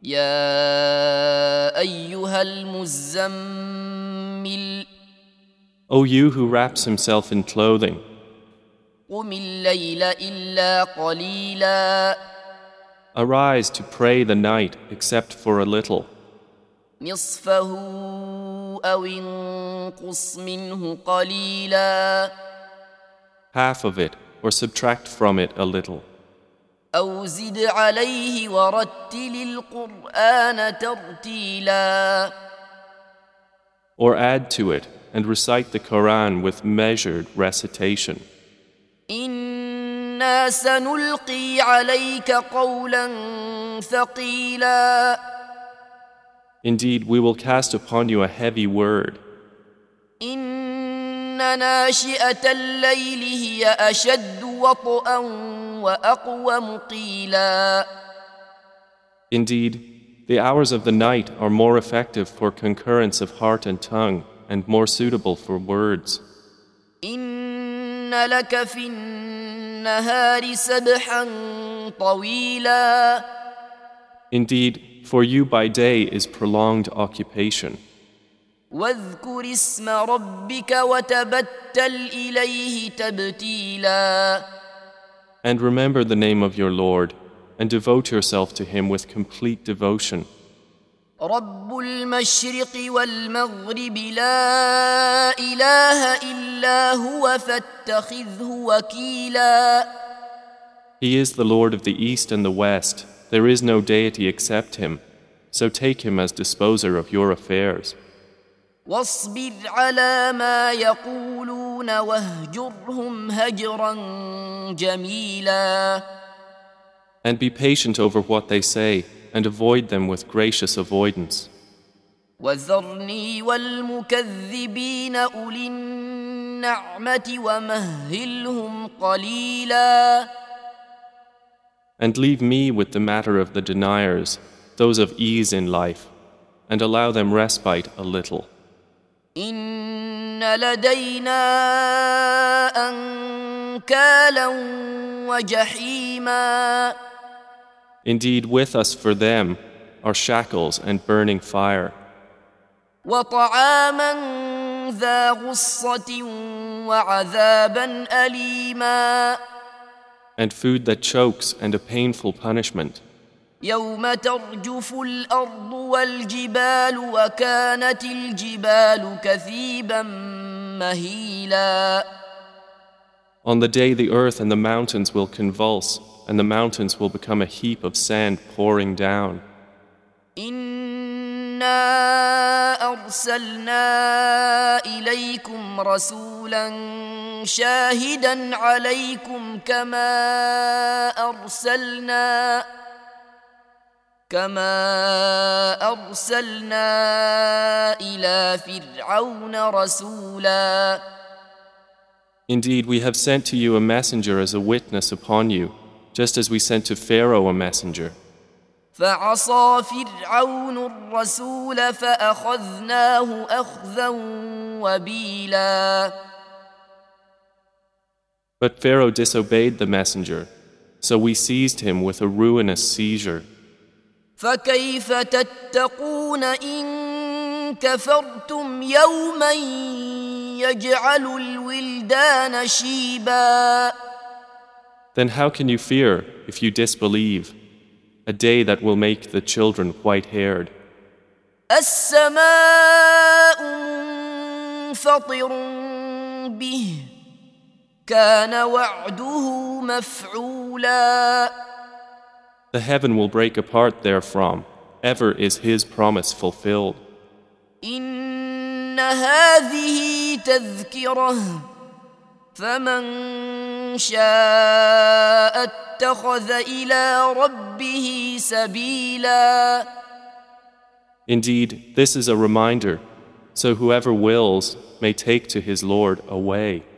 يا أيها المزمل O you who wraps himself in clothing, قم الليل إلا قليلا arise to pray the night except for a little, نصفه أو انقص منه قليلا half of it, or subtract from it a little, أو زد عليه ورتل القرآن ترتيلا or add to it and recite the Quran with measured recitation. إنا سنلقي عليك قولا ثقيلا Indeed, we will cast upon you a heavy word. إن ناشئة الليل هي أشد وطئا وأقوم قيلا Indeed, the hours of the night are more effective for concurrence of heart and tongue and more suitable for words. إن لك في النهار سبحا طويلا Indeed, for you by day is prolonged occupation. واذكر اسم ربك وتبتل إليه تبتيلا And remember the name of your Lord and devote yourself to Him with complete devotion. رب المشرق والمغرب لا إله إلا هو فاتخذه وكيلا He is the Lord of the East and the West. There is no deity except Him. So take Him as disposer of your affairs. واصبر على ما يقولون واهجرهم هجرا جميلا And be patient over what they say and avoid them with gracious avoidance. وذرني والمكذبين أولي النعمة ومهلهم قليلا And leave me with the matter of the deniers, those of ease in life, and allow them respite a little. إن لدينا أنكالا وجحيما Indeed, with us for them are shackles and burning fire, وطعاما ذا غصة وعذابا أليما and food that chokes and a painful punishment. يوم ترجف الأرض والجبال وكانت الجبال كثيبا مهيلا On the day the earth and the mountains will convulse, and the mountains will become a heap of sand pouring down. إنا أرسلنا إليكم رسولا شاهدا عليكم كما أرسلنا إلى فرعون رسولا Indeed, we have sent to you a messenger as a witness upon you, just as we sent to Pharaoh a messenger. فعصى فرعون الرسول فأخذناه أخذا وبيلا But Pharaoh disobeyed the messenger, so we seized him with a ruinous seizure. فكيف تتقون إن كفرتم يوما يجعل الولدان شيبا Then how can you fear, if you disbelieve, a day that will make the children white-haired? السماء منفطر به كان وعده مفعولا The heaven will break apart therefrom. Ever is His promise fulfilled. إن هذه تذكرة فمن شاء اتخذ إلى ربه سبيلا Indeed, this is a reminder, so whoever wills may take to his Lord a way.